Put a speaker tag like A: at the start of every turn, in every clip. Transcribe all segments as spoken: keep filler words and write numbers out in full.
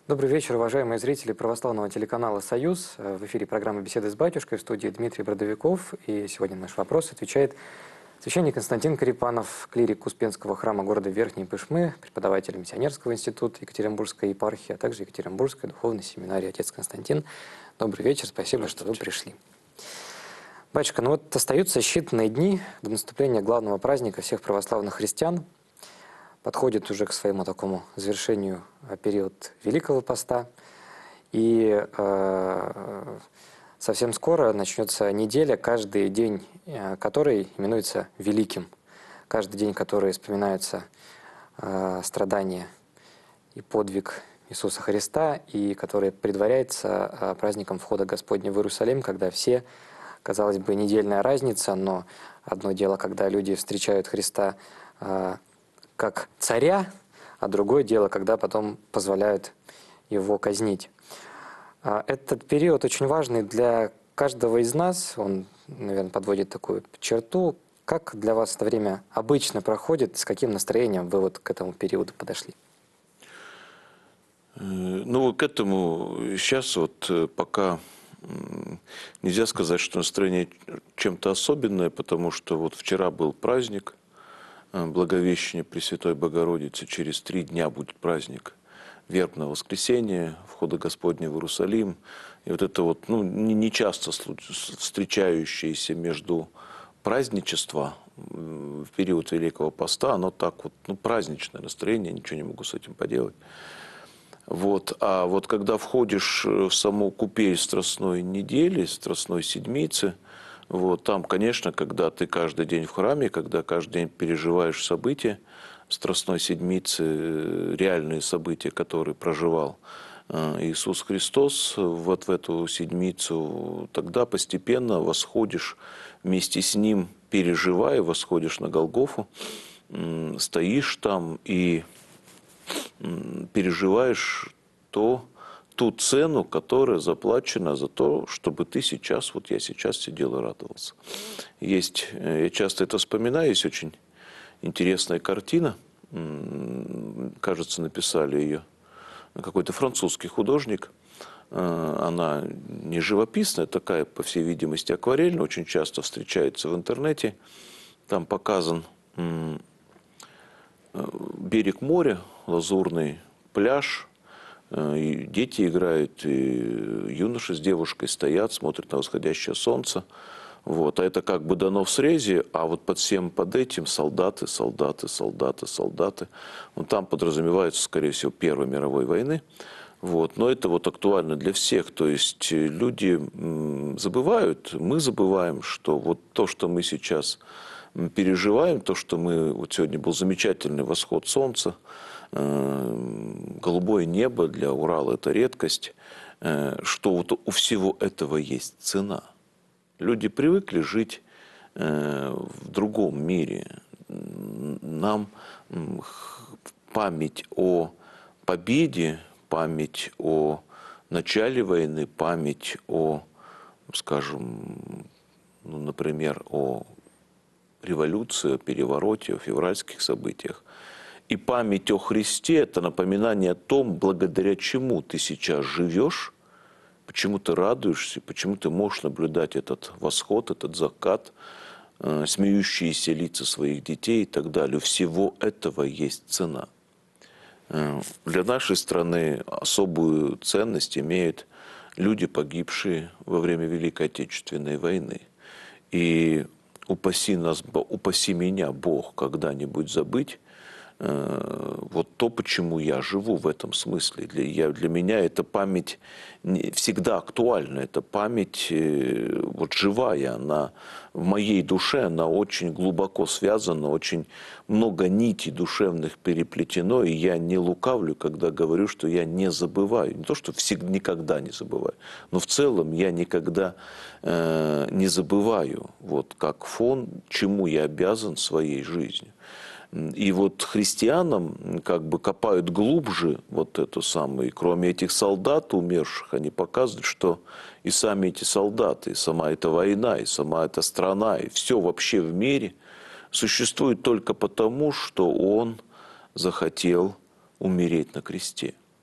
A: Добрый вечер, уважаемые зрители православного телеканала «Союз». В эфире программа «Беседы с батюшкой», в студии Дмитрий Бродовиков. И сегодня на наш вопрос отвечает священник Константин Корепанов, клирик Успенского храма города Верхней Пышмы, преподаватель Миссионерского института Екатеринбургской епархии, а также Екатеринбургской духовной семинарии. Отец Константин, добрый вечер, спасибо, что вы пришли. Батюшка, ну вот остаются считанные дни до наступления главного праздника всех православных христиан. Подходит уже к своему такому завершению период Великого Поста. И э, совсем скоро начнется неделя, каждый день э, которой именуется Великим. Каждый день, который вспоминаются э, страдания и подвиг Иисуса Христа, и который предваряется э, праздником входа Господня в Иерусалим, когда все, казалось бы, недельная разница, но одно дело, когда люди встречают Христа э, как царя, а другое дело, когда потом позволяют его казнить. Этот период очень важный для каждого из нас. Он, наверное, подводит такую черту. Как для вас это время обычно проходит? С каким настроением вы вот к этому периоду подошли?
B: Ну, к этому сейчас вот пока нельзя сказать, что настроение чем-то особенное, потому что вот вчера был праздник Благовещения Пресвятой Богородицы, через три дня будет праздник Вербного воскресенья, входа Господня в Иерусалим. И вот это вот, ну, не часто встречающееся между праздничества в период Великого Поста, оно так вот, ну, праздничное настроение, ничего не могу с этим поделать. Вот. А вот когда входишь в саму купель Страстной недели, Страстной Седмицы, вот, там, конечно, когда ты каждый день в храме, когда каждый день переживаешь события Страстной Седмицы, реальные события, которые проживал Иисус Христос вот в эту седмицу, тогда постепенно восходишь вместе с Ним, переживая, восходишь на Голгофу, стоишь там и переживаешь то, ту цену, которая заплачена за то, чтобы ты сейчас, вот я сейчас сидел и радовался. Есть, я часто это вспоминаю, есть очень интересная картина, кажется, написали ее какой-то французский художник. Она не живописная, такая, по всей видимости, акварельная, очень часто встречается в интернете. Там показан берег моря, лазурный пляж, и дети играют, и юноши с девушкой стоят, смотрят на восходящее солнце. Вот. А это как бы дано в срезе, а вот под всем под этим солдаты, солдаты, солдаты, солдаты. Вот там подразумевается, скорее всего, Первой мировой войны. Вот. Но это вот актуально для всех. То есть люди забывают, мы забываем, что вот то, что мы сейчас переживаем, то, что мы... Вот сегодня был замечательный восход солнца, голубое небо для Урала – это редкость, что вот у всего этого есть цена. Люди привыкли жить в другом мире. Нам память о победе, память о начале войны, память о, скажем, ну, например, о революции, о перевороте, о февральских событиях. И память о Христе – это напоминание о том, благодаря чему ты сейчас живешь, почему ты радуешься, почему ты можешь наблюдать этот восход, этот закат, э, смеющиеся лица своих детей и так далее. У всего этого есть цена. Э, для нашей страны особую ценность имеют люди, погибшие во время Великой Отечественной войны. И упаси нас, упаси меня, Бог, когда-нибудь забыть вот то, почему я живу в этом смысле. Для, я, для меня эта память всегда актуальна. Эта память вот живая, она в моей душе, она очень глубоко связана, очень много нитей душевных переплетено, и я не лукавлю, когда говорю, что я не забываю. Не то, что всегда, никогда не забываю, но в целом я никогда э, не забываю, вот как фон, чему я обязан своей жизнью. И вот христианам как бы копают глубже вот эту самую, и кроме этих солдат умерших, они показывают, что и сами эти солдаты, и сама эта война, и сама эта страна, и все вообще в мире существует только потому, что он захотел умереть на кресте.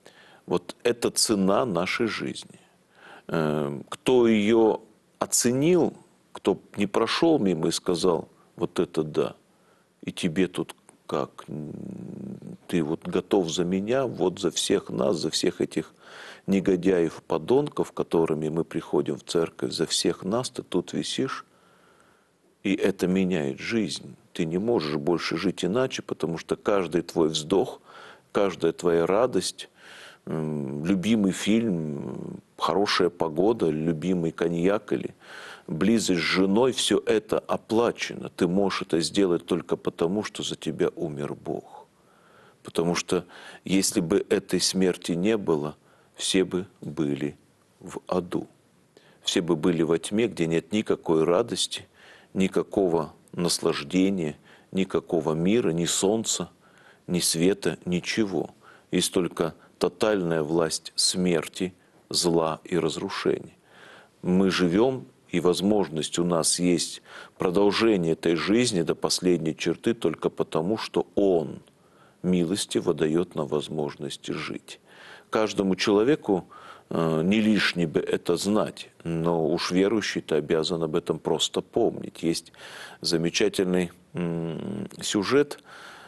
B: Вот это цена нашей жизни. Кто ее оценил, кто не прошел мимо и сказал, вот это да, и тебе тут как, ты вот готов за меня, вот за всех нас, за всех этих негодяев, подонков, которыми мы приходим в церковь, за всех нас ты тут висишь, и это меняет жизнь. Ты не можешь больше жить иначе, потому что каждый твой вздох, каждая твоя радость, любимый фильм, хорошая погода, любимый коньяк или близость с женой, все это оплачено. Ты можешь это сделать только потому, что за тебя умер Бог. Потому что если бы этой смерти не было, все бы были в аду. Все бы были во тьме, где нет никакой радости, никакого наслаждения, никакого мира, ни солнца, ни света, ничего. Есть только тотальная власть смерти, зла и разрушения. Мы живем, и возможность у нас есть продолжение этой жизни до последней черты только потому, что Он милостиво дает нам возможность жить. Каждому человеку э, не лишне бы это знать, но уж верующий-то обязан об этом просто помнить. Есть замечательный м, сюжет,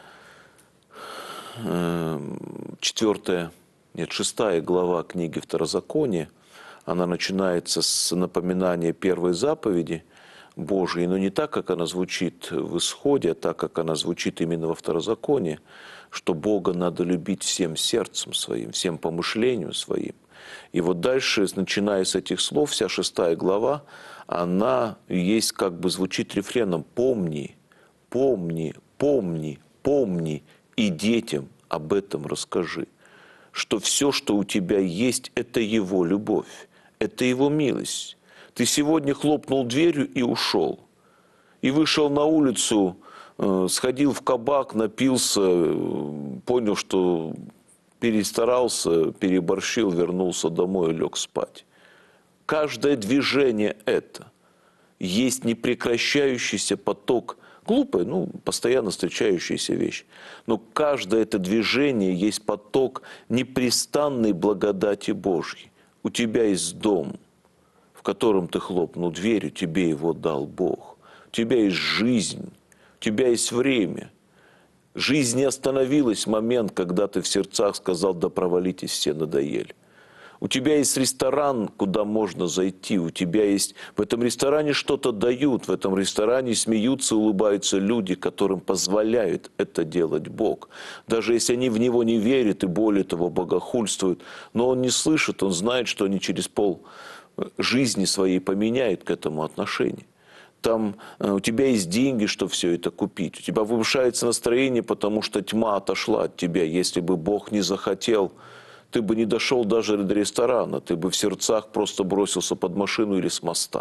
B: э, четвертая, нет, шестая глава книги Второзакония. Она начинается с напоминания первой заповеди Божией, но не так, как она звучит в Исходе, а так, как она звучит именно во Второзаконии, что Бога надо любить всем сердцем своим, всем помышлением своим. И вот дальше, начиная с этих слов, вся шестая глава, она есть, как бы звучит рефреном: «Помни, помни, помни, помни, и детям об этом расскажи, что все, что у тебя есть, это Его любовь, это Его милость. Ты сегодня хлопнул дверью и ушел, и вышел на улицу, сходил в кабак, напился, понял, что перестарался, переборщил, вернулся домой и лег спать. Каждое движение это есть непрекращающийся поток, глупая, ну, постоянно встречающаяся вещь, но каждое это движение есть поток непрестанной благодати Божьей. У тебя есть дом, в котором ты хлопнул дверью, тебе его дал Бог. У тебя есть жизнь, у тебя есть время. Жизнь не остановилась в момент, когда ты в сердцах сказал: да провалитесь все, надоели. У тебя есть ресторан, куда можно зайти, у тебя есть... В этом ресторане что-то дают, в этом ресторане смеются, улыбаются люди, которым позволяет это делать Бог. Даже если они в Него не верят и более того богохульствуют, но Он не слышит, Он знает, что они через пол жизни своей поменяют к этому отношение. Там у тебя есть деньги, чтобы все это купить. У тебя повышается настроение, потому что тьма отошла от тебя. Если бы Бог не захотел, ты бы не дошел даже до ресторана, ты бы в сердцах просто бросился под машину или с моста.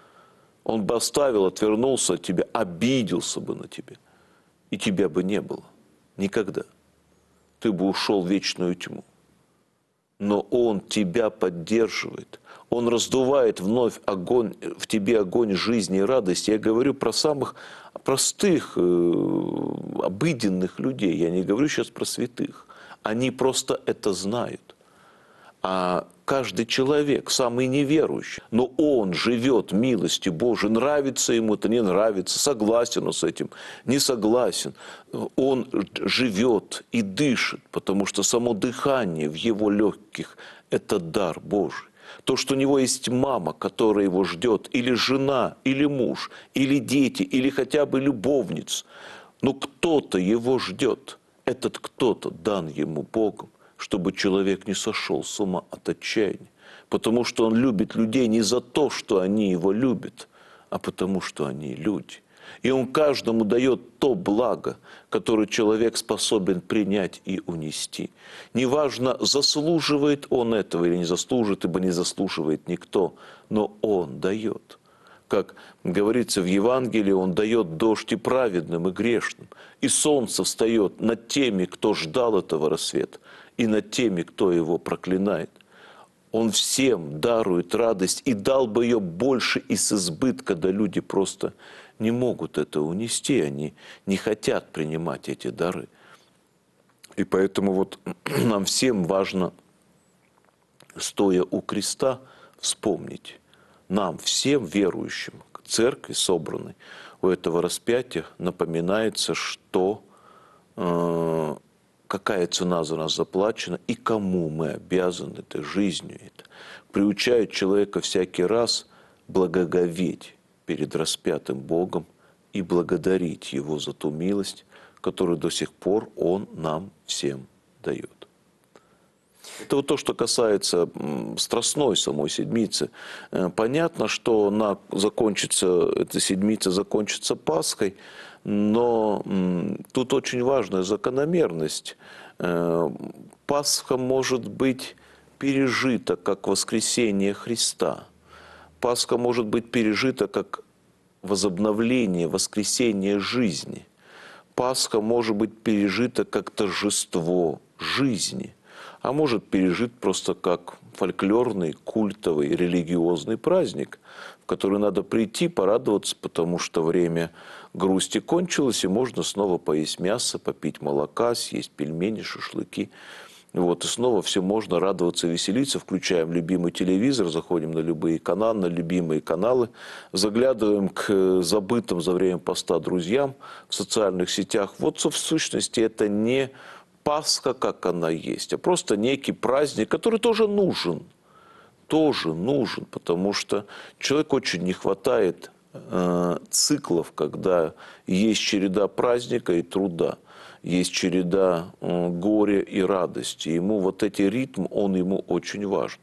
B: Он бы оставил, отвернулся от тебя, обиделся бы на тебя. И тебя бы не было. Никогда. Ты бы ушел в вечную тьму. Но Он тебя поддерживает. Он раздувает вновь огонь, в тебе огонь жизни и радости. Я говорю про самых простых, обыденных людей. Я не говорю сейчас про святых. Они просто это знают. А каждый человек, самый неверующий, но он живет милостью Божией, нравится ему это, не нравится, согласен он с этим, не согласен. Он живет и дышит, потому что само дыхание в его легких – это дар Божий. То, что у него есть мама, которая его ждет, или жена, или муж, или дети, или хотя бы любовница, но кто-то его ждет. Этот кто-то дан ему Богом, чтобы человек не сошел с ума от отчаяния. Потому что он любит людей не за то, что они его любят, а потому что они люди. И он каждому дает то благо, которое человек способен принять и унести. Неважно, заслуживает он этого или не заслуживает, ибо не заслуживает никто, но он дает. Как говорится в Евангелии, Он дает дождь и праведным, и грешным. И солнце встает над теми, кто ждал этого рассвета, и над теми, кто его проклинает. Он всем дарует радость и дал бы ее больше и с избытка, да люди просто не могут это унести, они не хотят принимать эти дары. И поэтому вот нам всем важно стоя у креста, вспомнить нам, всем верующим, церкви собранной, у этого распятия напоминается, что э, какая цена за нас заплачена и кому мы обязаны этой жизнью. Это приучает человека всякий раз благоговеть перед распятым Богом и благодарить Его за ту милость, которую до сих пор Он нам всем дает. Это вот то, что касается страстной самой седмицы. Понятно, что она закончится, эта седмица закончится Пасхой, но тут очень важная закономерность. Пасха может быть пережита как воскресение Христа. Пасха может быть пережита как возобновление, воскресение жизни. Пасха может быть пережита как торжество жизни, а может пережит просто как фольклорный, культовый, религиозный праздник, в который надо прийти, порадоваться, потому что время грусти кончилось, и можно снова поесть мясо, попить молока, съесть пельмени, шашлыки. Вот, и снова все можно радоваться, веселиться, включаем любимый телевизор, заходим на любые каналы, на любимые каналы, заглядываем к забытым за время поста друзьям в социальных сетях. Вот, в сущности, это не Пасха, как она есть, а просто некий праздник, который тоже нужен. Тоже нужен, потому что человеку очень не хватает э, циклов, когда есть череда праздника и труда. Есть череда э, горя и радости. Ему вот эти ритм, он ему очень важен.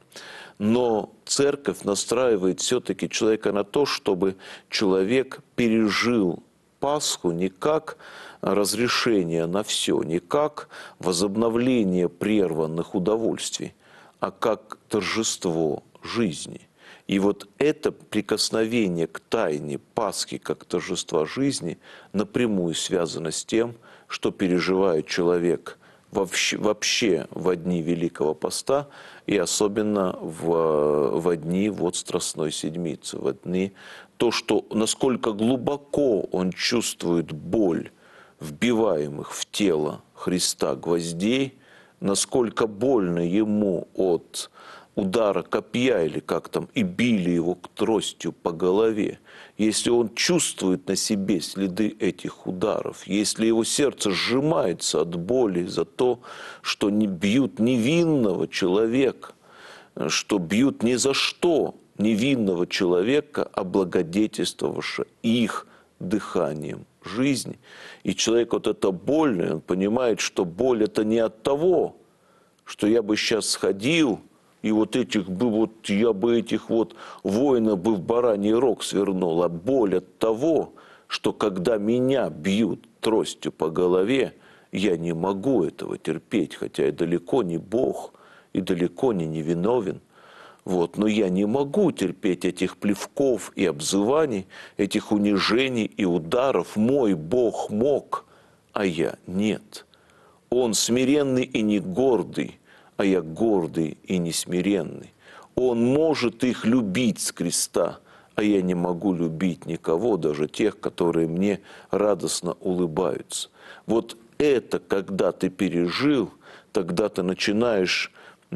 B: Но церковь настраивает все-таки человека на то, чтобы человек пережил Пасху не как разрешение на все, не как возобновление прерванных удовольствий, а как торжество жизни. И вот это прикосновение к тайне Пасхи как торжества жизни напрямую связано с тем, что переживает человек вообще, вообще в дни Великого Поста и особенно в, в дни вот Страстной Седмицы, в дни то, что насколько глубоко он чувствует боль вбиваемых в тело Христа гвоздей, насколько больно ему от удара копья или как там, и били его тростью по голове, если он чувствует на себе следы этих ударов, если его сердце сжимается от боли за то, что не бьют невинного человека, что бьют ни за что невинного человека, облагодетельствовавшего их дыханием жизни. И человек вот это больно, он понимает, что боль это не от того, что я бы сейчас сходил, и вот этих бы, вот я бы этих вот воинов бы в бараний рог свернул, а боль от того, что когда меня бьют тростью по голове, я не могу этого терпеть, хотя я далеко не Бог и далеко не невиновен. Вот, но я не могу терпеть этих плевков и обзываний, этих унижений и ударов. Мой Бог мог, а я нет. Он смиренный и не гордый, а я гордый и не смиренный. Он может их любить с креста, а я не могу любить никого, даже тех, которые мне радостно улыбаются. Вот это, когда ты пережил, тогда ты начинаешь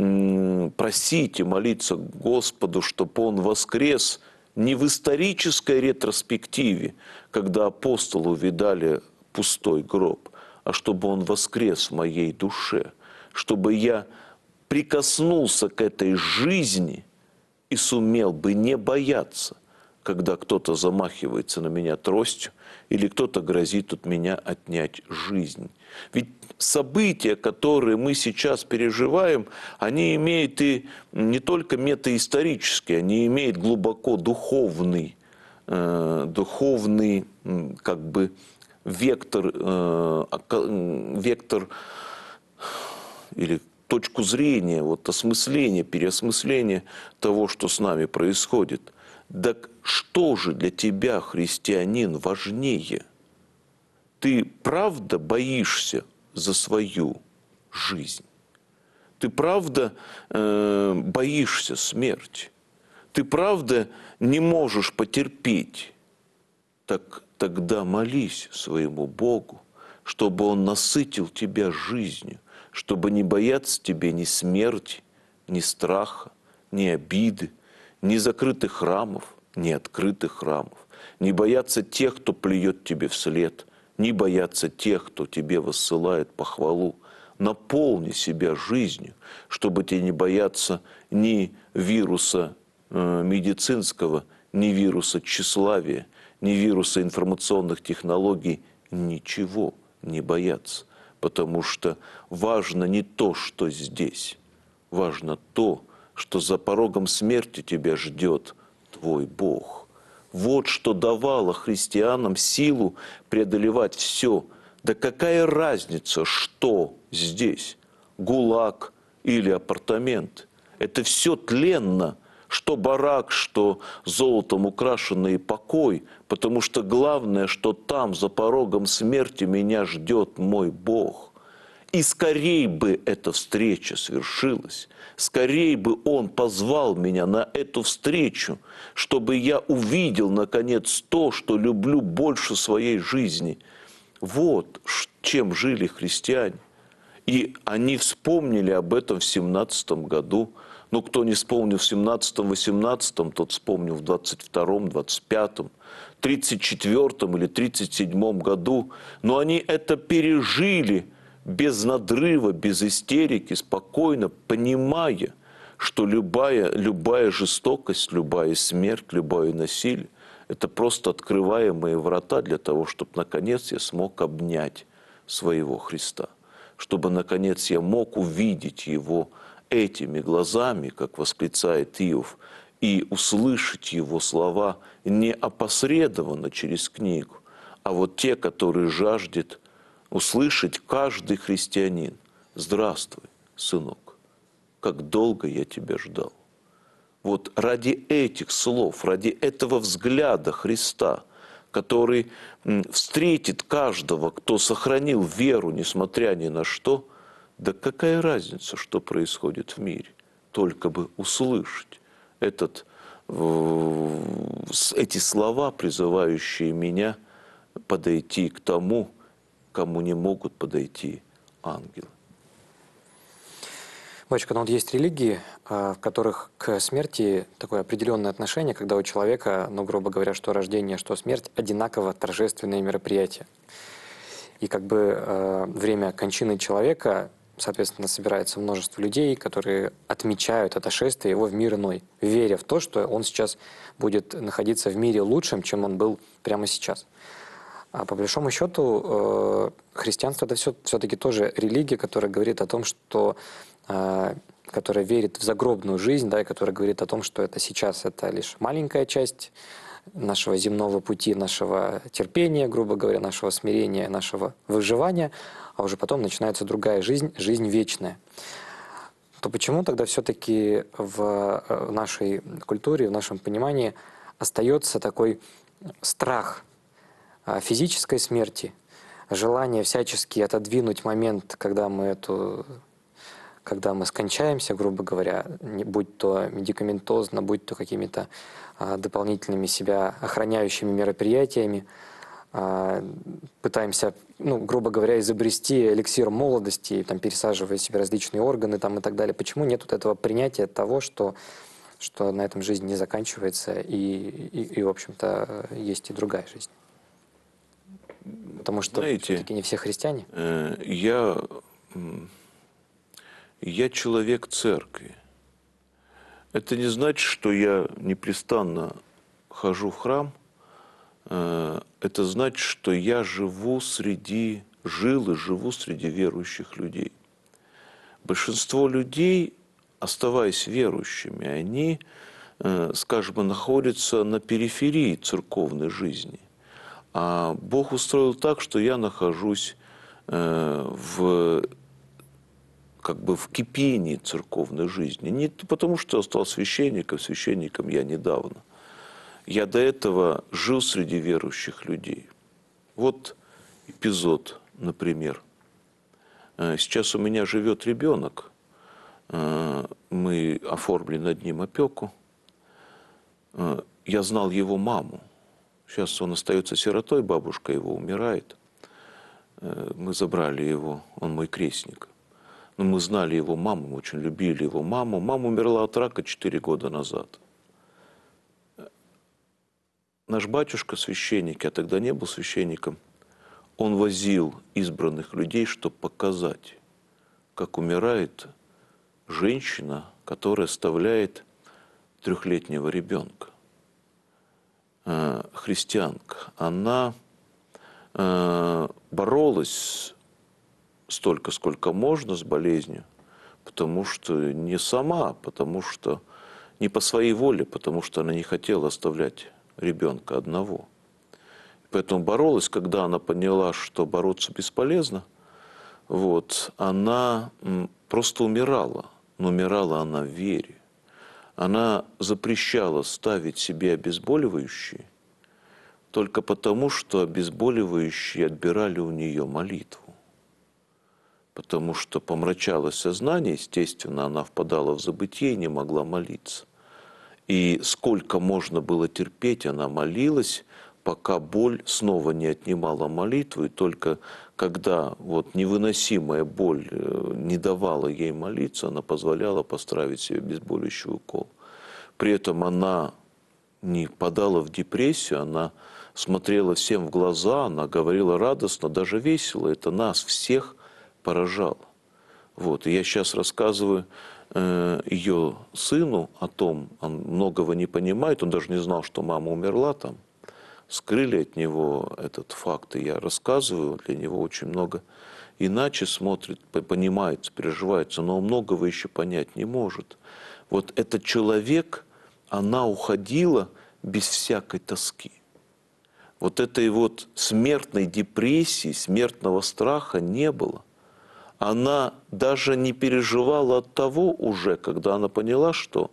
B: просить и молиться Господу, чтобы Он воскрес не в исторической ретроспективе, когда апостолы увидали пустой гроб, а чтобы Он воскрес в моей душе, чтобы я прикоснулся к этой жизни и сумел бы не бояться, когда кто-то замахивается на меня тростью или кто-то грозит от меня отнять жизнь. Ведь события, которые мы сейчас переживаем, они имеют и не только метаисторический, они имеют глубоко духовный, э, духовный как бы вектор, э, вектор или точку зрения, вот осмысления, переосмысления того, что с нами происходит. Так что же для тебя, христианин, важнее? Ты правда боишься за свою жизнь? Ты правда э, боишься смерти? Ты правда не можешь потерпеть? Так тогда молись своему Богу, чтобы Он насытил тебя жизнью, чтобы не бояться тебе ни смерти, ни страха, ни обиды, ни закрытых храмов, ни открытых храмов. Не бояться тех, кто плюет тебе вслед, не бояться тех, кто тебе воссылает похвалу. Наполни себя жизнью, чтобы тебе не бояться ни вируса э, медицинского, ни вируса тщеславия, ни вируса информационных технологий, ничего не бояться. Потому что важно не то, что здесь, важно то, что за порогом смерти тебя ждет твой Бог. Вот что давало христианам силу преодолевать все. Да какая разница, что здесь, ГУЛАГ или апартамент? Это все тленно, что барак, что золотом украшенный покой, потому что главное, что там, за порогом смерти, меня ждет мой Бог. И скорей бы эта встреча свершилась, скорей бы Он позвал меня на эту встречу, чтобы я увидел, наконец, то, что люблю больше своей жизни. Вот чем жили христиане. И они вспомнили об этом в семнадцатом году. Ну, кто не вспомнил в семнадцатом-восемнадцатом, тот вспомнил в двадцать втором, двадцать пятом, тридцать четвёртом или тридцать седьмом году. Но они это пережили без надрыва, без истерики, спокойно, понимая, что любая, любая жестокость, любая смерть, любое насилие – это просто открываемые врата для того, чтобы, наконец, я смог обнять своего Христа, чтобы, наконец, я мог увидеть Его этими глазами, как восклицает Иов, и услышать Его слова не опосредованно через книгу, а вот те, которые жаждет услышать каждый христианин. «Здравствуй, сынок, как долго я тебя ждал». Вот ради этих слов, ради этого взгляда Христа, который встретит каждого, кто сохранил веру, несмотря ни на что, да какая разница, что происходит в мире, только бы услышать этот, эти слова, призывающие меня подойти к тому, кому не могут подойти ангелы.
A: Батюшка, ну вот есть религии, в которых к смерти такое определенное отношение, когда у человека, ну, грубо говоря, что рождение, что смерть, одинаково торжественные мероприятия. И как бы э, время кончины человека, соответственно, собирается множество людей, которые отмечают это шествие его в мир иной, веря в то, что он сейчас будет находиться в мире лучшим, чем он был прямо сейчас. А по большому счету э, христианство это все, все-таки тоже религия, которая говорит о том, что э, которая верит в загробную жизнь, да, и которая говорит о том, что это сейчас это лишь маленькая часть нашего земного пути, нашего терпения, грубо говоря, нашего смирения, нашего выживания, а уже потом начинается другая жизнь, жизнь вечная. То почему тогда все-таки в нашей культуре, в нашем понимании остается такой страх физической смерти, желание всячески отодвинуть момент, когда мы эту, когда мы скончаемся, грубо говоря, будь то медикаментозно, будь то какими-то а, дополнительными себя охраняющими мероприятиями, а, пытаемся, ну, грубо говоря, изобрести эликсир молодости, там, пересаживая себе различные органы там, и так далее. Почему нет вот этого принятия того, что, что на этом жизнь не заканчивается и, и, и в общем-то, есть и другая жизнь? Потому что все-таки не все христиане.
B: Я, я человек церкви. Это не значит, что я непрестанно хожу в храм. Это значит, что я живу среди, жил и живу среди верующих людей. Большинство людей, оставаясь верующими, они, скажем, находятся на периферии церковной жизни. А Бог устроил так, что я нахожусь э, в, как бы в кипении церковной жизни. Не потому, что я стал священником, священником я недавно. Я до этого жил среди верующих людей. Вот эпизод, например. Сейчас у меня живет ребенок. Мы оформили над ним опеку. Я знал его маму. Сейчас он остается сиротой, бабушка его умирает. Мы забрали его, он мой крестник. Но мы знали его маму, мы очень любили его маму. Мама умерла от рака четыре года назад. Наш батюшка священник, я тогда не был священником, он возил избранных людей, чтобы показать, как умирает женщина, которая оставляет трехлетнего ребенка. Христианка. Она боролась столько, сколько можно с болезнью, потому что не сама, потому что не по своей воле, потому что она не хотела оставлять ребенка одного. Поэтому боролась, когда она поняла, что бороться бесполезно, вот, она просто умирала, но умирала она в вере. Она запрещала ставить себе обезболивающие только потому, что обезболивающие отбирали у нее молитву. Потому что помрачалось сознание, естественно, она впадала в забытье и не могла молиться. И сколько можно было терпеть, она молилась, пока боль снова не отнимала молитву, и только когда вот невыносимая боль не давала ей молиться, она позволяла поставить себе обезболивающий укол. При этом она не падала в депрессию, она смотрела всем в глаза, она говорила радостно, даже весело. Это нас всех поражало. Вот. И я сейчас рассказываю э, ее сыну о том, он многого не понимает, он даже не знал, что мама умерла там. Скрыли от него этот факт, и я рассказываю, для него очень много иначе смотрит, понимает, переживается, но он многого еще понять не может. Вот этот человек, она уходила без всякой тоски. Вот этой вот смертной депрессии, смертного страха не было. Она даже не переживала от того уже, когда она поняла, что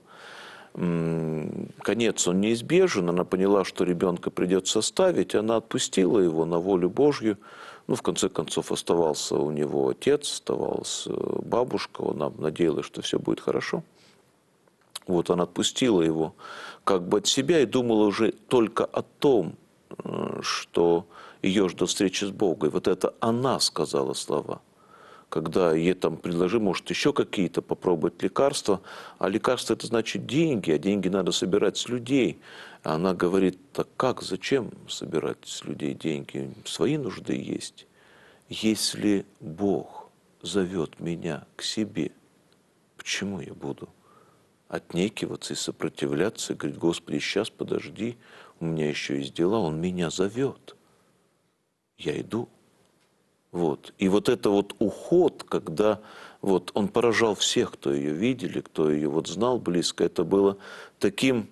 B: конец он неизбежен, она поняла, что ребенка придется оставить, она отпустила его на волю Божью. Ну, в конце концов, оставался у него отец, оставалась бабушка, она надеялась, что все будет хорошо. Вот, она отпустила его как бы от себя и думала уже только о том, что ее ждет встреча с Богом. И вот это она сказала слова. Когда ей там предложили, может, еще какие-то попробовать лекарства, а лекарства – это значит деньги, а деньги надо собирать с людей. А она говорит, так как, зачем собирать с людей деньги? Свои нужды есть. Если Бог зовет меня к себе, почему я буду отнекиваться и сопротивляться, и говорить, Господи, сейчас подожди, у меня еще есть дела, Он меня зовет. Я иду. Вот. И вот это вот уход, когда вот он поражал всех, кто ее видели, кто ее вот знал близко, это было таким,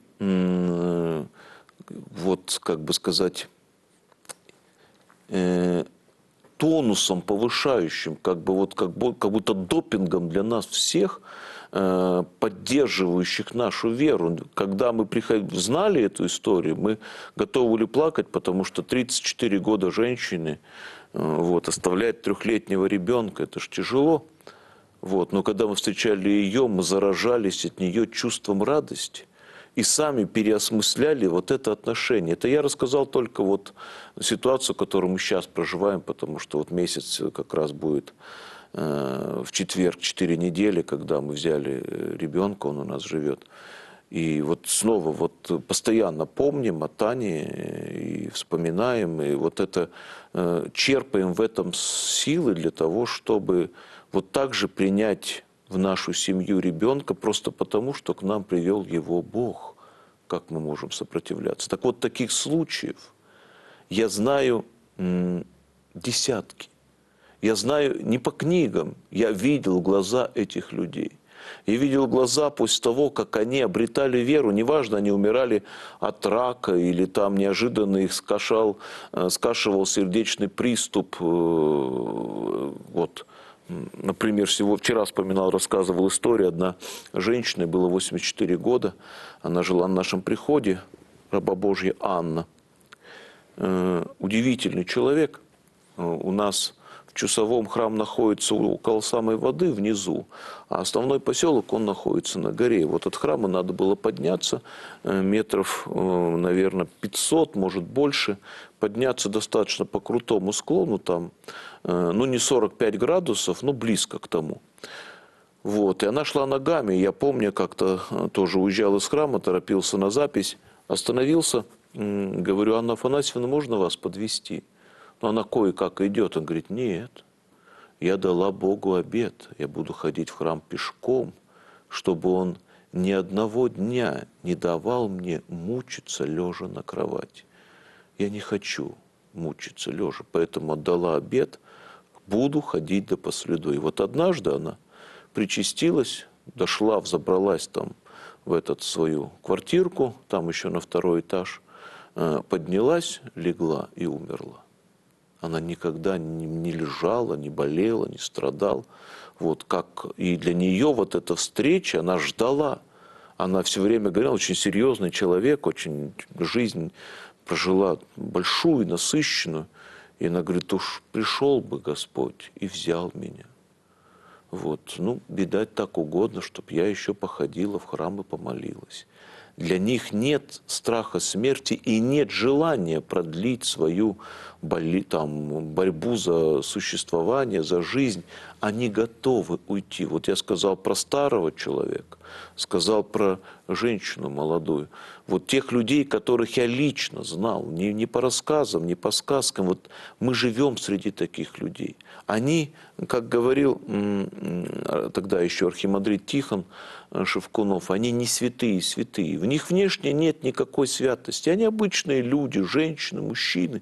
B: вот как бы сказать, э, тонусом повышающим, как бы вот как, как будто допингом для нас всех, э, поддерживающих нашу веру. Когда мы приходили, знали эту историю, мы готовы были плакать, потому что тридцать четыре года женщины вот, оставлять трехлетнего ребенка, это ж тяжело. Вот. Но когда мы встречали ее, мы заражались от нее чувством радости и сами переосмысляли вот это отношение. Это я рассказал только вот ситуацию, которую мы сейчас проживаем, потому что вот месяц как раз будет э, в четверг, четыре недели, когда мы взяли ребенка, он у нас живет. И вот снова вот постоянно помним о Тане и вспоминаем, и вот это э, черпаем в этом силы для того, чтобы вот так же принять в нашу семью ребенка просто потому, что к нам привел его Бог. Как мы можем сопротивляться? Так вот, таких случаев я знаю м, десятки. Я знаю не по книгам, я видел глаза этих людей. Я видел глаза после того, как они обретали веру. Неважно, они умирали от рака или там неожиданно их скашал, скашивал сердечный приступ. Вот, например, всего вчера вспоминал, рассказывал историю. Одна женщина, было восемьдесят четыре года, она жила на нашем приходе, раба Божья Анна. Удивительный человек. У нас в Чусовом храм находится около самой воды внизу, а основной поселок, он находится на горе. Вот от храма надо было подняться метров, наверное, пятьсот, может больше, подняться достаточно по крутому склону, там, ну не сорок пять градусов, но близко к тому. Вот, и она шла ногами, я помню, как-то тоже уезжал из храма, торопился на запись, остановился, говорю: Анна Афанасьевна, можно вас подвезти? Но она кое-как идет, он говорит: нет, я дала Богу обет, я буду ходить в храм пешком, чтобы Он ни одного дня не давал мне мучиться лежа на кровати. Я не хочу мучиться лежа, поэтому отдала обет, буду ходить до последу. И вот однажды она причастилась, дошла, взобралась там в эту свою квартирку, там еще на второй этаж, поднялась, легла и умерла. Она никогда не, не лежала, не болела, не страдала. Вот как и для нее вот эта встреча, она ждала. Она все время говорила, очень серьезный человек, очень жизнь прожила большую, насыщенную. И она говорит: уж пришел бы Господь и взял меня. Вот, ну, видать, так угодно, чтобы я еще походила в храм и помолилась. Для них нет страха смерти и нет желания продлить свою боли, там, борьбу за существование, за жизнь. Они готовы уйти. Вот я сказал про старого человека, сказал про женщину молодую. Вот тех людей, которых я лично знал, не, не по рассказам, не по сказкам, вот мы живем среди таких людей. Они, как говорил тогда еще архимандрит Тихон Шевкунов, они не святые святые. В них внешне нет никакой святости. Они обычные люди, женщины, мужчины.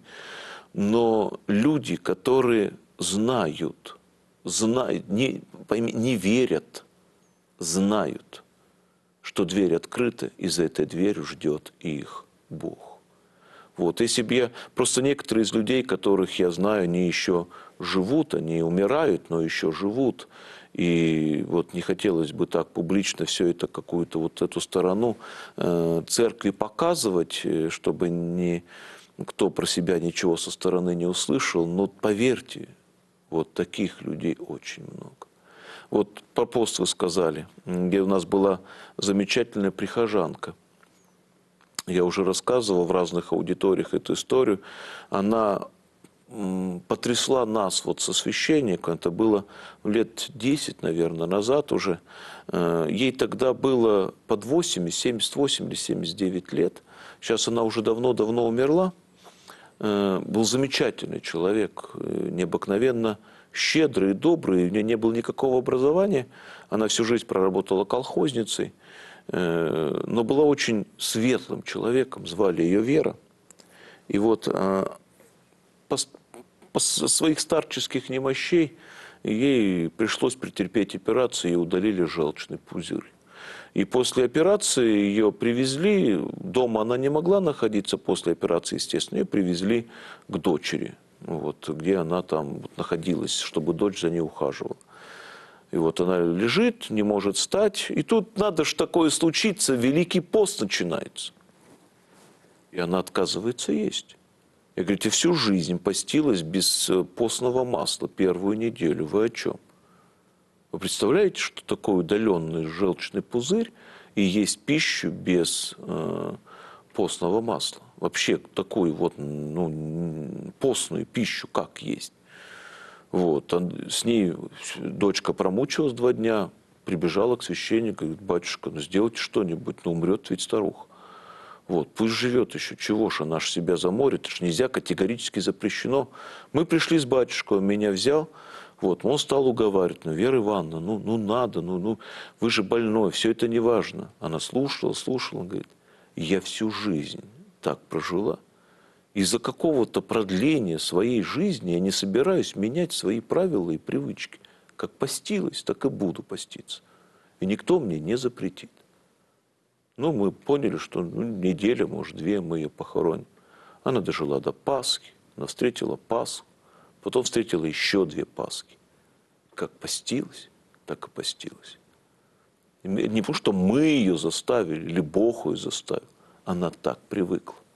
B: Но люди, которые знают, знают не, пойми, не верят, знают, что дверь открыта, и за этой дверью ждет их Бог. Вот, если бы я... Просто некоторые из людей, которых я знаю, они еще живут, они умирают, но еще живут. И вот не хотелось бы так публично все это, какую-то вот эту сторону э, церкви показывать, чтобы никто про себя ничего со стороны не услышал. Но поверьте, вот таких людей очень много. Вот апостолы сказали, где у нас была замечательная прихожанка. Я уже рассказывал в разных аудиториях эту историю. Она потрясла нас вот со священником. Это было лет десять, наверное, назад уже. Ей тогда было под восемьдесят, семьдесят восемь или семьдесят девять лет. Сейчас она уже давно-давно умерла. Был замечательный человек, необыкновенно щедрый и добрый. У нее не было никакого образования. Она всю жизнь проработала колхозницей. Но была очень светлым человеком, звали ее Вера. И вот по, по своих старческих немощей ей пришлось претерпеть операцию, и удалили желчный пузырь. И после операции ее привезли, дома она не могла находиться после операции, естественно, ее привезли к дочери, вот, где она там вот находилась, чтобы дочь за ней ухаживала. И вот она лежит, не может встать. И тут надо ж такое случиться, Великий пост начинается. И она отказывается есть. Я говорю: ты всю жизнь постилась без постного масла первую неделю. Вы о чем? Вы представляете, что такое удаленный желчный пузырь и есть пищу без э, постного масла? Вообще такую вот ну, постную пищу как есть? Вот. С ней дочка промучилась два дня, прибежала к священнику, говорит: батюшка, ну сделайте что-нибудь, ну умрет ведь старуха. Вот, пусть живет еще, чего ж, она ж себя заморит, это ж нельзя, категорически запрещено. Мы пришли с батюшкой, он меня взял, вот, он стал уговаривать: ну, Вера Ивановна, ну, ну надо, ну, ну, вы же больной, все это не важно. Она слушала, слушала, он говорит: я всю жизнь так прожила. Из-за какого-то продления своей жизни я не собираюсь менять свои правила и привычки. Как постилась, так и буду поститься. И никто мне не запретит. Ну, мы поняли, что ну, неделя, может, две мы ее похороним. Она дожила до Пасхи, она встретила Пасху, потом встретила еще две Пасхи. Как постилась, так и постилась. И не потому, что мы ее заставили, или Бог ее заставил. Она так привыкла.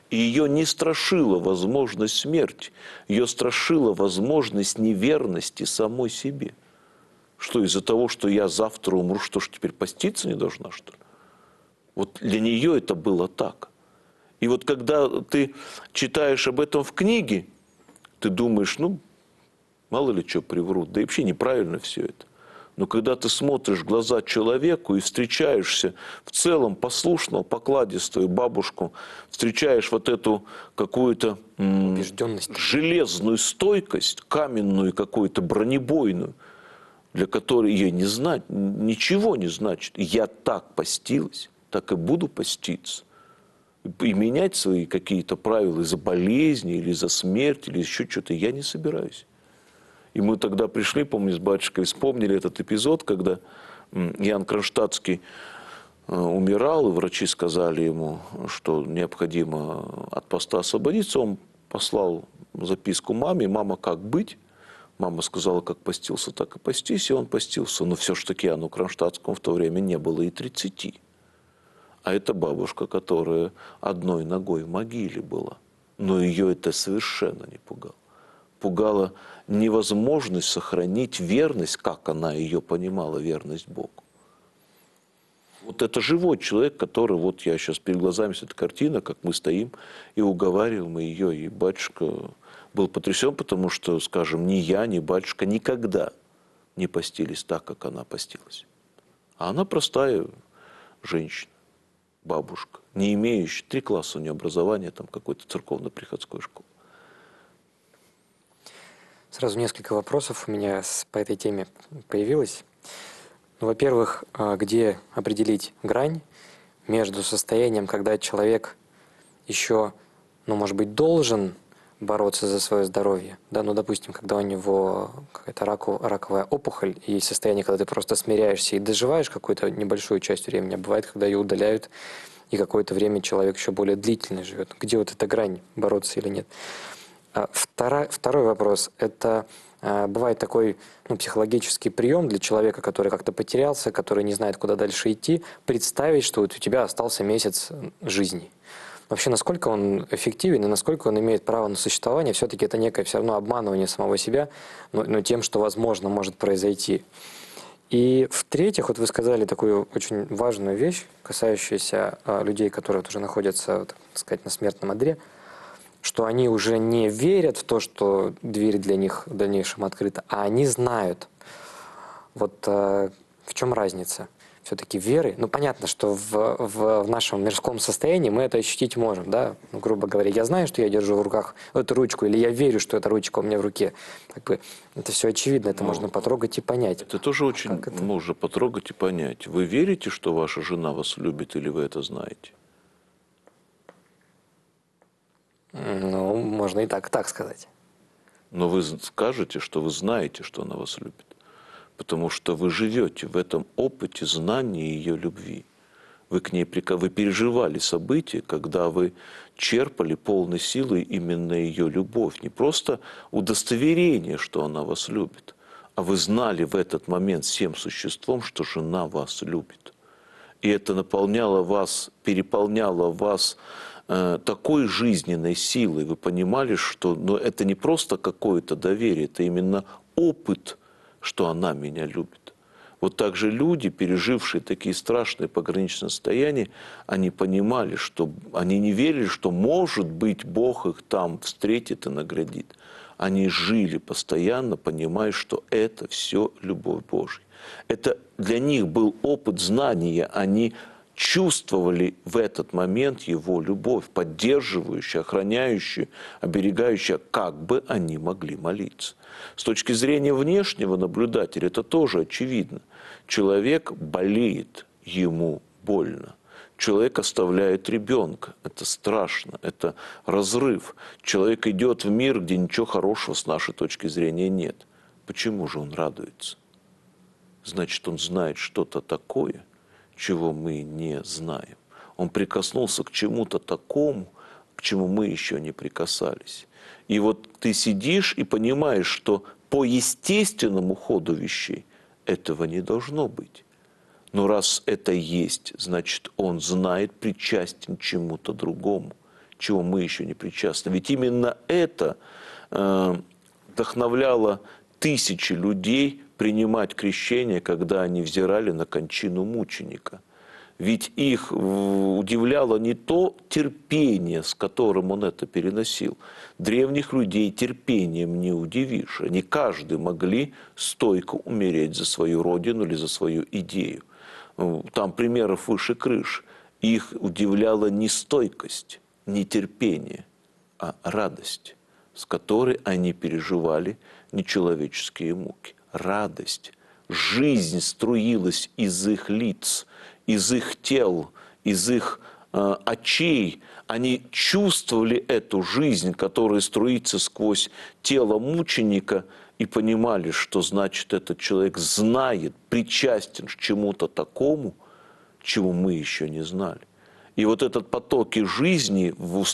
B: И ее не страшила возможность смерти, ее страшила возможность неверности самой себе. Что из-за того, что я завтра умру, что ж теперь поститься не должна, что ли? Вот для нее это было так. И вот когда ты читаешь об этом в книге, ты думаешь, ну, мало ли что приврут, да и вообще неправильно все это. Но когда ты смотришь в глаза человеку и встречаешься в целом послушного, покладистую бабушку, встречаешь вот эту какую-то м- железную стойкость, каменную какую-то бронебойную, для которой ей не знать, ничего не значит. Я так постилась, так и буду поститься. И менять свои какие-то правила из-за болезни, или из-за смерти, или еще что-то я не собираюсь. И мы тогда пришли, помню, с батюшкой, вспомнили этот эпизод, когда Иоанн Кронштадтский умирал, и врачи сказали ему, что необходимо от поста освободиться. Он послал записку маме: «Мама, как быть?» Мама сказала: «Как постился, так и постись», и он постился. Но все-таки Иоанну Кронштадтскому в то время не было и тридцати. А это бабушка, которая одной ногой в могиле была. Но ее это совершенно не пугало. Пугала невозможность сохранить верность, как она ее понимала, верность Богу. Вот это живой человек, который, вот я сейчас перед глазами эта картина, как мы стоим и уговариваем мы ее, и батюшка был потрясен, потому что, скажем, ни я, ни батюшка никогда не постились так, как она постилась. А она простая женщина, бабушка, не имеющая, три класса у нее образования, там какой-то церковно-приходской школы.
A: Сразу несколько вопросов у меня по этой теме появилось. Ну, во-первых, где определить грань между состоянием, когда человек еще, ну, может быть, должен бороться за свое здоровье, да, ну, допустим, когда у него какая-то раку, раковая опухоль, и есть состояние, когда ты просто смиряешься и доживаешь какую-то небольшую часть времени, а бывает, когда ее удаляют, и какое-то время человек еще более длительно живет. Где вот эта грань, бороться или нет? Второй, второй вопрос. Это э, бывает такой, ну, психологический прием для человека, который как-то потерялся, который не знает, куда дальше идти, представить, что вот у тебя остался месяц жизни. Вообще, насколько он эффективен и насколько он имеет право на существование, все-таки это некое все равно обманывание самого себя, но, но тем, что, возможно, может произойти. И в-третьих, вот вы сказали такую очень важную вещь, касающуюся э, людей, которые вот уже находятся, так сказать, на смертном одре, что они уже не верят в то, что дверь для них в дальнейшем открыта, а они знают. Вот э, в чем разница все-таки веры? Ну, понятно, что в, в, в нашем мирском состоянии мы это ощутить можем, да? Ну, грубо говоря, я знаю, что я держу в руках эту ручку, или я верю, что эта ручка у меня в руке. Как бы, это все очевидно, это Но можно потрогать и понять.
B: Это тоже очень это? можно потрогать и понять. Вы верите, что ваша жена вас любит, или вы это знаете?
A: Ну, можно и так, так сказать.
B: Но вы скажете, что вы знаете, что она вас любит. Потому что вы живете в этом опыте знания ее любви. Вы к ней вы переживали события, когда вы черпали полной силой именно ее любовь. Не просто удостоверение, что она вас любит, а вы знали в этот момент всем существом, что жена вас любит. И это наполняло вас, переполняло вас такой жизненной силой, вы понимали, что ну, это не просто какое-то доверие, это именно опыт, что она меня любит. Вот так же люди, пережившие такие страшные пограничные состояния, они понимали, что они не верили, что, может быть, Бог их там встретит и наградит. Они жили постоянно, понимая, что это все любовь Божья. Это для них был опыт знания, они чувствовали в этот момент его любовь, поддерживающую, охраняющую, оберегающую, как бы они могли молиться. С точки зрения внешнего наблюдателя это тоже очевидно. Человек болеет, ему больно. Человек оставляет ребенка, это страшно, это разрыв. Человек идет в мир, где ничего хорошего с нашей точки зрения нет. Почему же он радуется? Значит, он знает что-то такое, чего мы не знаем. Он прикоснулся к чему-то такому, к чему мы еще не прикасались. И вот ты сидишь и понимаешь, что по естественному ходу вещей этого не должно быть. Но раз это есть, значит, он знает, причастен чему-то другому, чего мы еще не причастны. Ведь именно это э, вдохновляло тысячи людей принимать крещение, когда они взирали на кончину мученика. Ведь их удивляло не то терпение, с которым он это переносил. Древних людей терпением не удивишь. Они каждый могли стойко умереть за свою родину или за свою идею. Там примеров выше крыш. Их удивляла не стойкость, не терпение, а радость, с которой они переживали нечеловеческие муки. Радость. Жизнь струилась из их лиц, из их тел, из их э, очей. Они чувствовали эту жизнь, которая струится сквозь тело мученика, и понимали, что значит этот человек знает, причастен к чему-то такому, чего мы еще не знали. И вот этот потоки жизни,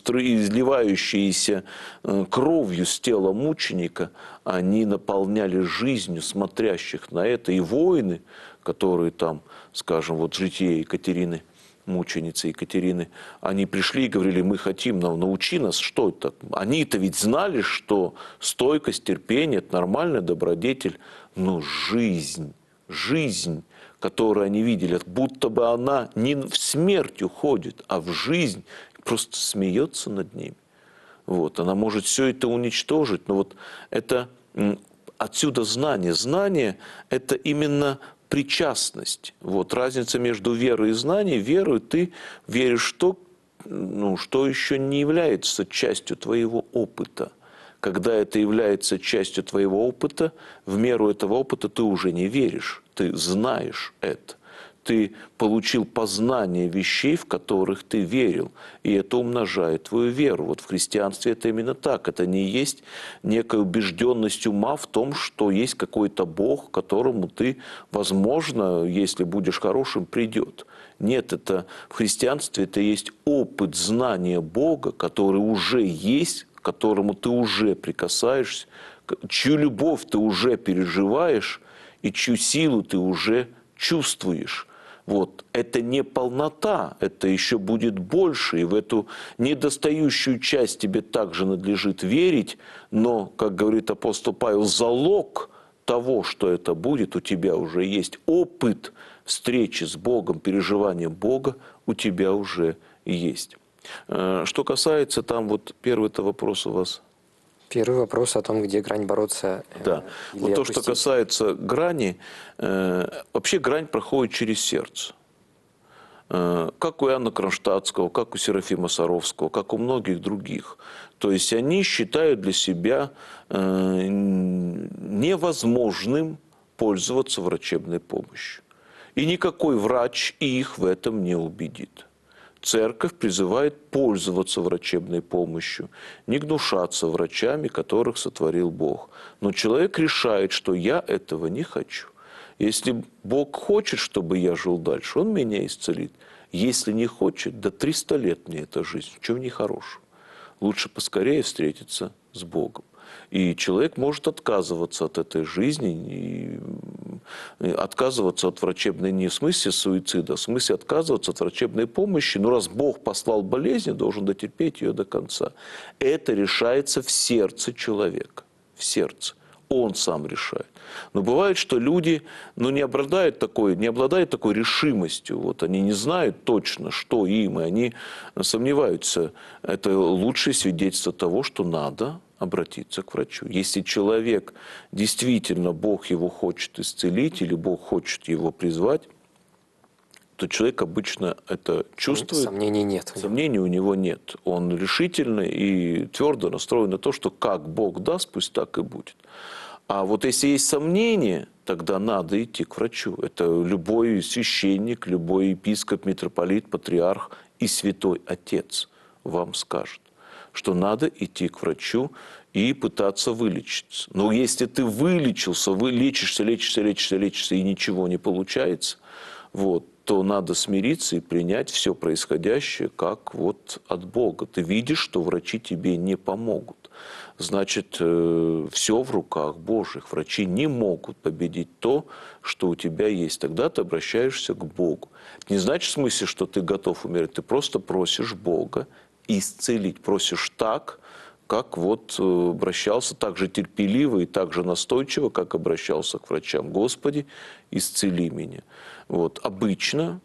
B: изливающиеся кровью с тела мученика, они наполняли жизнью смотрящих на это. И воины, которые там, скажем, вот житие Екатерины, мученицы Екатерины, они пришли и говорили: мы хотим, научи нас, что это. Они-то ведь знали, что стойкость, терпение – это нормальный добродетель, но жизнь, жизнь, которую они видели, будто бы она не в смерть уходит, а в жизнь, просто смеется над ними. Вот. Она может все это уничтожить, но вот это отсюда знание. Знание – это именно причастность. Вот. Разница между верой и знанием. Верой ты веришь в то, ну, что еще не является частью твоего опыта. Когда это является частью твоего опыта, в меру этого опыта ты уже не веришь, ты знаешь это. Ты получил познание вещей, в которых ты верил, и это умножает твою веру. Вот в христианстве это именно так. Это не есть некая убежденность ума в том, что есть какой-то Бог, к которому ты, возможно, если будешь хорошим, придет. Нет, это в христианстве это есть опыт знания Бога, который уже есть, к которому ты уже прикасаешься, чью любовь ты уже переживаешь и чью силу ты уже чувствуешь. Вот. Это не полнота, это еще будет больше, и в эту недостающую часть тебе также надлежит верить, но, как говорит апостол Павел, залог того, что это будет, у тебя уже есть опыт встречи с Богом, переживания Бога у тебя уже есть. Что касается там, вот первый-то вопрос у вас.
A: Первый вопрос о том, где грань бороться.
B: Да.
A: Или
B: вот то,
A: опустить.
B: что касается грани, э, вообще грань проходит через сердце. Э, как у Иоанна Кронштадтского, как у Серафима Саровского, как у многих других. То есть они считают для себя э, невозможным пользоваться врачебной помощью. И никакой врач их в этом не убедит. Церковь призывает пользоваться врачебной помощью, не гнушаться врачами, которых сотворил Бог. Но человек решает, что я этого не хочу. Если Бог хочет, чтобы я жил дальше, Он меня исцелит. Если не хочет, да триста лет мне эта жизнь, в чем нехорошего. Лучше поскорее встретиться с Богом. И человек может отказываться от этой жизни, и отказываться от врачебной не в смысле суицида, а в смысле отказываться от врачебной помощи. Но раз Бог послал болезнь, должен дотерпеть ее до конца. Это решается в сердце человека, в сердце. Он сам решает. Но бывает, что люди ну, не, обладают такой, не обладают такой решимостью. Вот, они не знают точно, что им, и они сомневаются. Это лучшее свидетельство того, что надо обратиться к врачу. Если человек действительно, Бог его хочет исцелить или Бог хочет его призвать, то человек обычно это чувствует.
A: Сомнений нет.
B: Сомнений у него нет. Он решительный и твердо настроен на то, что как Бог даст, пусть так и будет. А вот если есть сомнения, тогда надо идти к врачу. Это любой священник, любой епископ, митрополит, патриарх и святой отец вам скажет, что надо идти к врачу и пытаться вылечиться. Но если ты вылечился, вы лечишься, лечишься, лечишься, лечишься, и ничего не получается, вот, то надо смириться и принять все происходящее как вот от Бога. Ты видишь, что врачи тебе не помогут. Значит, э, все в руках Божьих. Врачи не могут победить то, что у тебя есть. Тогда ты обращаешься к Богу. Это не значит в смысле, что ты готов умереть. Ты просто просишь Бога исцелить, просишь так, как вот обращался, так же терпеливо и так же настойчиво, как обращался к врачам. Господи, исцели меня. Вот. Обычно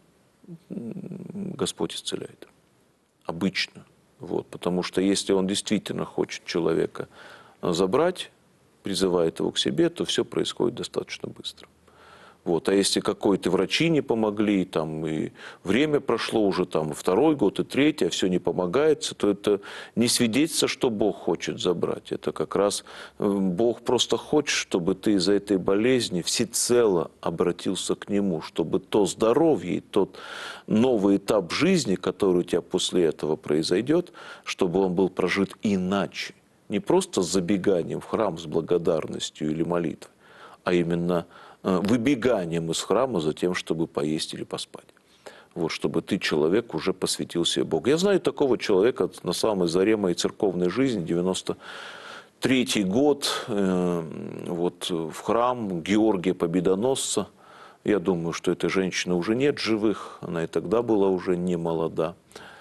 B: Господь исцеляет. Обычно. Вот. Потому что если Он действительно хочет человека забрать, призывает его к себе, то все происходит достаточно быстро. Вот. А если какой-то врачи не помогли, там, и время прошло уже там, второй год, и третий, а все не помогает, то это не свидетельство, что Бог хочет забрать. Это как раз Бог просто хочет, чтобы ты из-за этой болезни всецело обратился к Нему, чтобы то здоровье и тот новый этап жизни, который у тебя после этого произойдет, чтобы он был прожит иначе. Не просто с забеганием в храм с благодарностью или молитвой, а именно выбеганием из храма за тем, чтобы поесть или поспать. Вот, чтобы ты, человек, уже посвятил себе Богу. Я знаю такого человека на самой заре моей церковной жизни, девяносто третий год, э, вот, в храм Георгия Победоносца. Я думаю, что этой женщины уже нет живых, она и тогда была уже не молода.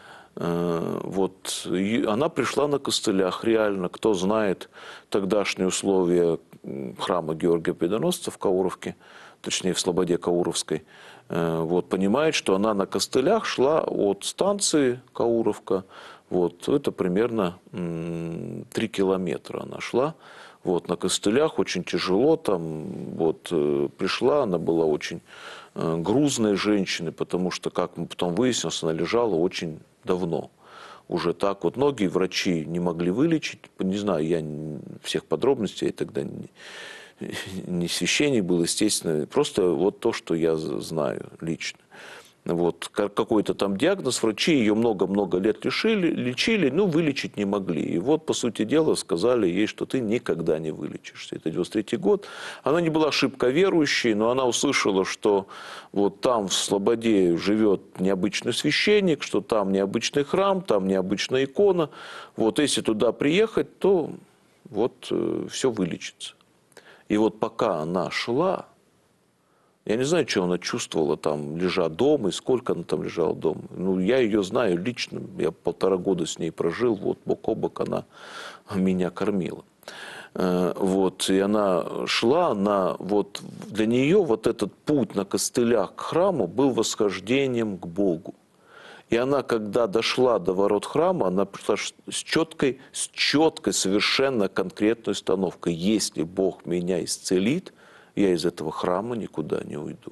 B: Э, вот, и она пришла на костылях, реально, кто знает тогдашние условия храма Георгия Победоносца в Кауровке, точнее в Слободе Кауровской, вот, понимает, что она на костылях шла от станции Кауровка, вот, это примерно три километра она шла, вот, на костылях, очень тяжело, там, вот, пришла, она была очень грузной женщиной, потому что, как мы потом выяснилось, она лежала очень давно. Уже так вот многие врачи не могли вылечить, не знаю, я всех подробностей, я тогда не, не священник был, естественно, просто вот то, что я знаю лично. Вот, какой-то там диагноз, врачи ее много-много лет лечили, лечили, но вылечить не могли. И вот, по сути дела, сказали ей, что ты никогда не вылечишься. Это девяносто третий год. Она не была шибко верующей, но она услышала, что вот там в Слободе живет необычный священник, что там необычный храм, там необычная икона. Вот если туда приехать, то вот э, все вылечится. И вот пока она шла, я не знаю, что она чувствовала там, лежа дома, и сколько она там лежала дома. Ну, я ее знаю лично, я полтора года с ней прожил, вот бок о бок она меня кормила. Вот, и она шла, она, вот, для нее вот этот путь на костылях к храму был восхождением к Богу. И она, когда дошла до ворот храма, она пришла с четкой, с четкой, совершенно конкретной установкой. Если Бог меня исцелит, я из этого храма никуда не уйду.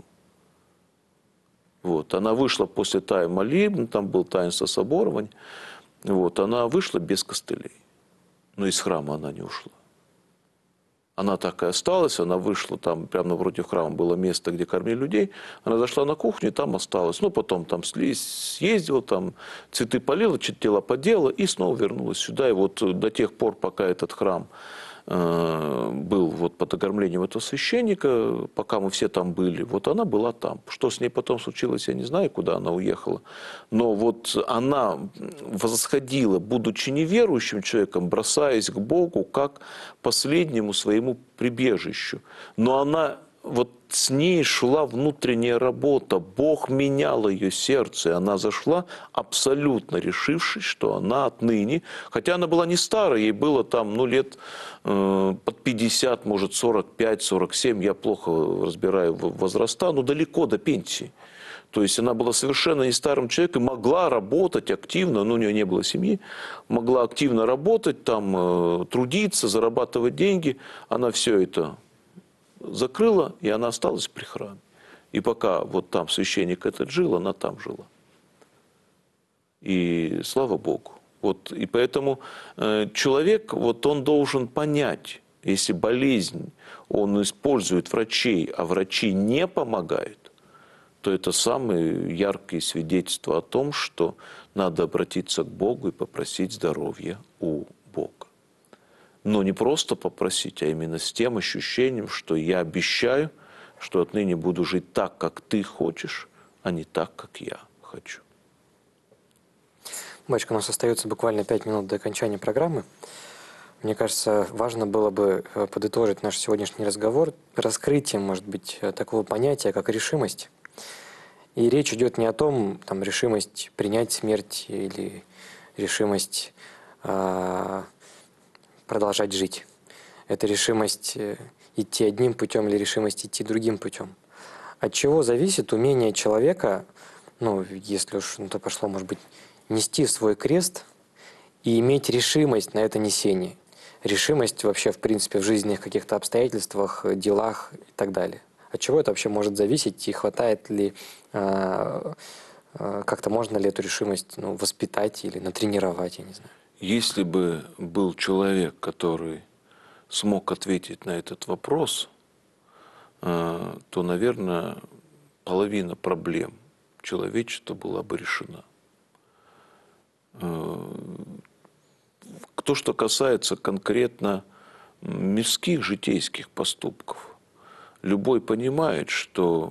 B: Вот. Она вышла после тая молебна, там был таинство соборования. Вот. Она вышла без костылей. Но из храма она не ушла. Она так и осталась, она вышла, там прямо напротив храма было место, где кормили людей. Она зашла на кухню и там осталась. Ну, потом там съездила, там цветы полила, чуть дела подела и снова вернулась сюда. И вот до тех пор, пока этот храм был вот под окормлением этого священника, пока мы все там были, вот она была там. Что с ней потом случилось, я не знаю, куда она уехала. Но вот она восходила, будучи неверующим человеком, бросаясь к Богу, как последнему своему прибежищу. Но она, вот с ней шла внутренняя работа, Бог менял ее сердце, и она зашла, абсолютно решившись, что она отныне, хотя она была не старая, ей было там, ну, лет э, под пятьдесят, может, сорок пять сорок семь, я плохо разбираю возраста, но далеко до пенсии. То есть она была совершенно не старым человеком, могла работать активно, но у нее не было семьи, могла активно работать, там, э, трудиться, зарабатывать деньги, она все это закрыла, и она осталась при храме. И пока вот там священник этот жил, она там жила. И слава Богу. Вот, и поэтому э, человек, вот он должен понять, если болезнь, он использует врачей, а врачи не помогают, то это самые яркие свидетельства о том, что надо обратиться к Богу и попросить здоровья у Бога. Но не просто попросить, а именно с тем ощущением, что я обещаю, что отныне буду жить так, как ты хочешь, а не так, как я хочу.
A: Батюшка, у нас остается буквально пять минут до окончания программы. Мне кажется, важно было бы подытожить наш сегодняшний разговор раскрытием, может быть, такого понятия, как решимость. И речь идет не о том, там, решимость принять смерть или решимость э, продолжать жить. Это решимость идти одним путем или решимость идти другим путем. От чего зависит умение человека, ну, если уж на то пошло, может быть, нести свой крест и иметь решимость на это несение. Решимость вообще, в принципе, в жизненных каких-то обстоятельствах, делах и так далее. От чего это вообще может зависеть и хватает ли, э, э, как-то можно ли эту решимость, ну, воспитать или натренировать, я не знаю.
B: Если бы был человек, который смог ответить на этот вопрос, э, то, наверное, половина проблем человечества была бы решена. Э, то, что касается конкретно мирских житейских поступков, любой понимает, что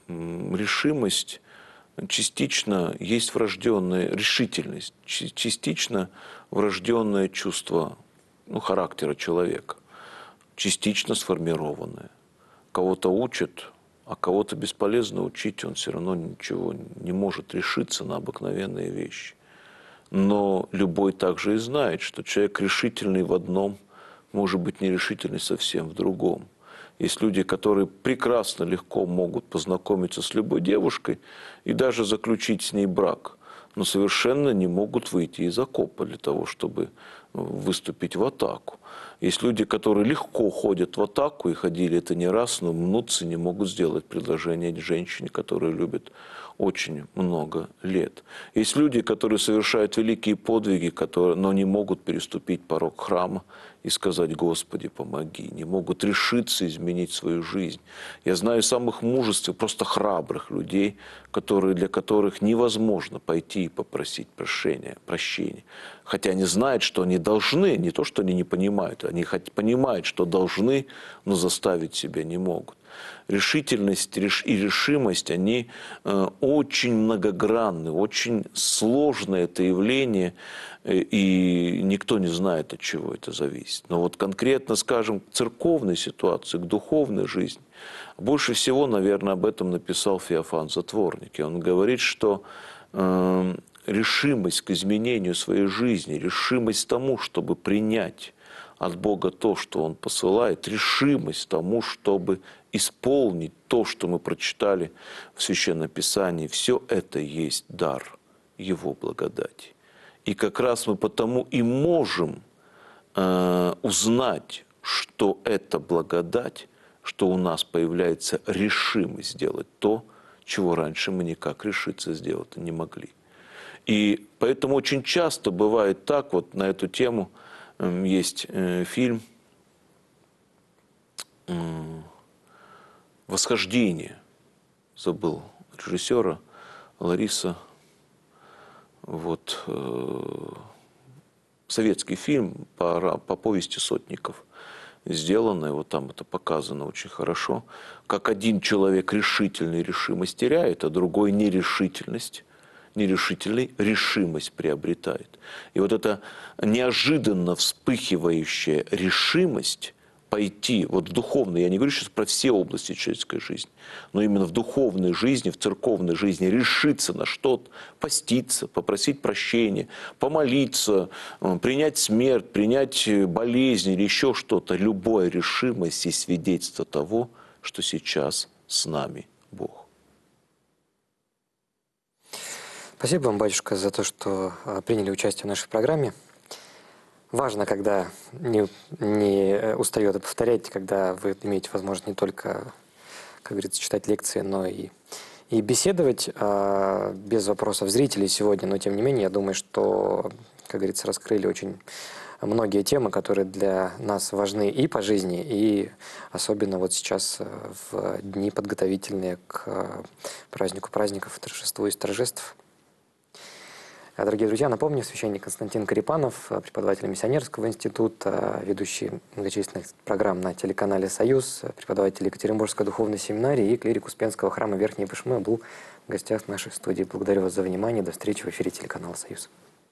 B: решимость частично есть врожденная решительность, частично врожденное чувство, ну, характера человека, частично сформированное. Кого-то учат, а кого-то бесполезно учить, он все равно ничего не может решиться на обыкновенные вещи. Но любой также и знает, что человек решительный в одном, может быть нерешительный совсем в другом. Есть люди, которые прекрасно, легко могут познакомиться с любой девушкой и даже заключить с ней брак, но совершенно не могут выйти из окопа для того, чтобы выступить в атаку. Есть люди, которые легко ходят в атаку, и ходили это не раз, но мнутся, не могут сделать предложение женщине, которая любит очень много лет. Есть люди, которые совершают великие подвиги, которые, но не могут переступить порог храма и сказать: «Господи, помоги», не могут решиться изменить свою жизнь. Я знаю самых мужественных, просто храбрых людей, которые, для которых невозможно пойти и попросить прощения, прощения. Хотя они знают, что они должны, не то, что они не понимают, они хоть понимают, что должны, но заставить себя не могут. Решительность и решимость, они э, очень многогранны, очень сложное это явление, э, и никто не знает, от чего это зависит. Но вот конкретно, скажем, к церковной ситуации, к духовной жизни, больше всего, наверное, об этом написал Феофан Затворник. И он говорит, что э, решимость к изменению своей жизни, решимость к тому, чтобы принять от Бога то, что Он посылает, решимость тому, чтобы исполнить то, что мы прочитали в Священном Писании, все это есть дар Его благодати. И как раз мы потому и можем э, узнать, что это благодать, что у нас появляется решимость сделать то, чего раньше мы никак решиться сделать не могли. И поэтому очень часто бывает так, вот на эту тему э, есть э, фильм э, «Восхождение», забыл режиссера, Лариса, вот, э, советский фильм по, по повести Сотников, сделанный, вот там это показано очень хорошо, как один человек решительный решимость теряет, а другой нерешительность, нерешительный решимость приобретает. И вот эта неожиданно вспыхивающая решимость пойти, вот в духовной, я не говорю сейчас про все области человеческой жизни, но именно в духовной жизни, в церковной жизни решиться на что-то, поститься, попросить прощения, помолиться, принять смерть, принять болезнь или еще что-то. Любая решимость и свидетельство того, что сейчас с нами Бог.
A: Спасибо вам, батюшка, за то, что приняли участие в нашей программе. Важно, когда не, не устаю это повторять, когда вы имеете возможность не только, как говорится, читать лекции, но и, и беседовать а, без вопросов зрителей сегодня. Но, тем не менее, я думаю, что, как говорится, раскрыли очень многие темы, которые для нас важны и по жизни, и особенно вот сейчас в дни подготовительные к празднику праздников, торжеству из торжеств. Дорогие друзья, напомню, священник Константин Корепанов, преподаватель Миссионерского института, ведущий многочисленных программ на телеканале «Союз», преподаватель Екатеринбургской духовной семинарии и клирик Успенского храма Верхней Пышмы был в гостях нашей студии. Благодарю вас за внимание. До встречи в эфире телеканала «Союз».